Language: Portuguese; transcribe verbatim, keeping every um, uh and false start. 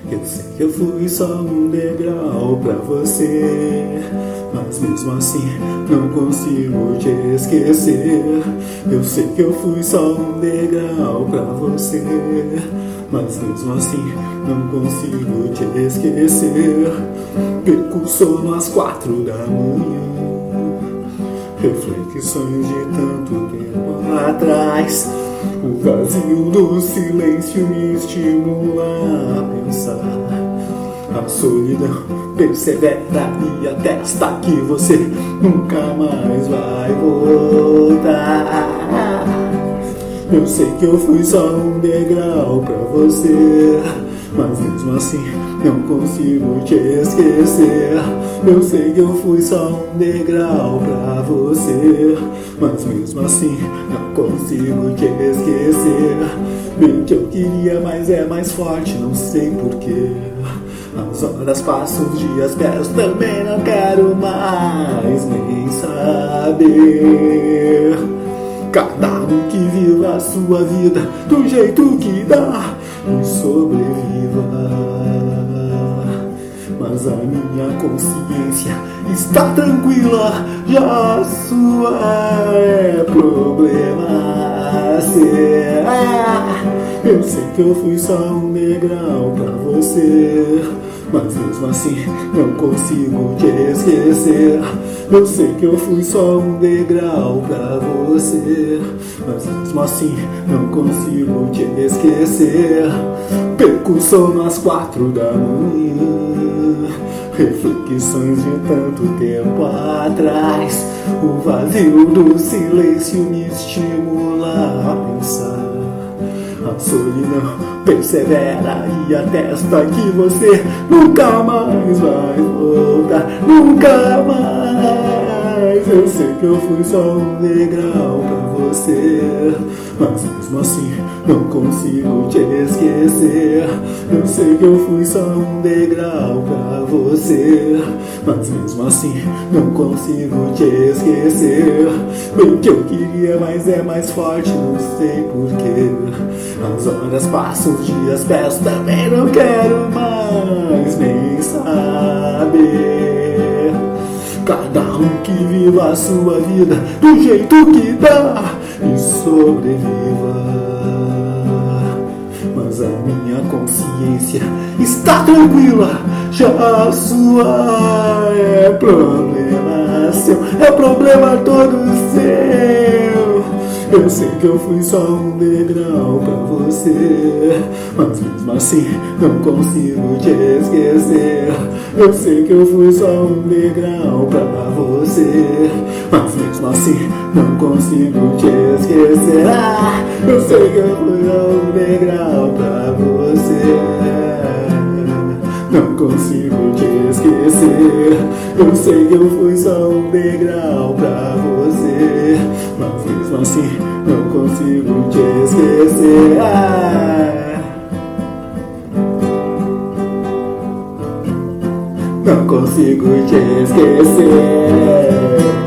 Eu sei que eu fui só um degrau pra você, mas mesmo assim não consigo te esquecer. Eu sei que eu fui só um degrau pra você, mas mesmo assim não consigo te esquecer. Perco o sono às quatro da manhã, reflexões de tanto tempo atrás. O vazio do silêncio me estimula a pensar. A solidão persevera e atesta que você nunca mais vai voltar. Eu sei que eu fui só um degrau pra você, mas mesmo assim não consigo te esquecer. Eu sei que eu fui só um degrau pra você, mas mesmo assim não consigo te esquecer. Bem que eu queria, mas é mais forte, não sei porquê. As horas passam, os dias peço, também não quero mais nem saber. Cada um que viva a sua vida do jeito que dá e sobreviva. Mas a minha consciência está tranquila, já a sua é problema ser. Eu sei que eu fui só um degrau pra você, mas mesmo assim não consigo te esquecer. Eu sei que eu fui só um degrau pra você, mas mesmo assim não consigo te esquecer. Perco o sono às quatro da manhã, reflexões de tanto tempo atrás. O vazio do silêncio me estimula a pensar. A solidão persevera e atesta que você nunca mais vai voltar, nunca mais. Eu sei que eu fui só um degrau pra você, mas mesmo assim não consigo te esquecer. Eu sei que eu fui só um degrau pra você, mas mesmo assim não consigo te esquecer. Bem que eu queria, mas é mais forte, não sei porquê. As horas passam, os dias peço, também não quero mais nem saber. Cada um que viva a sua vida do jeito que dá e sobreviva. Mas a minha consciência está tranquila, já a sua é problema seu, é problema todo seu. Eu sei que eu fui só um degrau pra você, mas mesmo assim não consigo te esquecer. Eu sei que eu fui só um degrau pra você, mas mesmo assim não consigo te esquecer. Ah, eu sei que eu fui só um degrau pra você, não consigo te esquecer. Eu sei que eu fui só um degrau pra você, mas mesmo assim não consigo te esquecer. Ah, não consigo te esquecer.